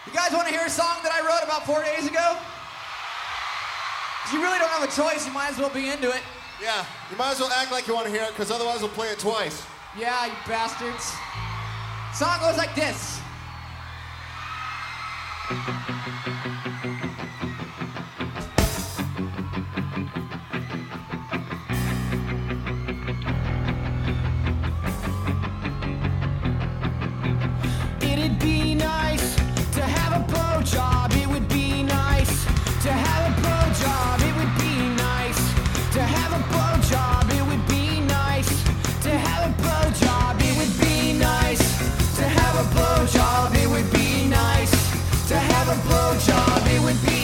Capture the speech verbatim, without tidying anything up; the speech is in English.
You guys want to hear a song that I wrote about four days ago? You really don't have a choice, you might as well be into it. Yeah, you might as well act like you want to hear it, because otherwise we'll play it twice. Yeah, you bastards. Song goes like this. It'd be nice to have a blowjob. It would be nice to have a blowjob. It would be nice to have a blowjob. It would be nice to have a blowjob. It would be nice to have a blowjob. It would be nice to have a blowjob. It would be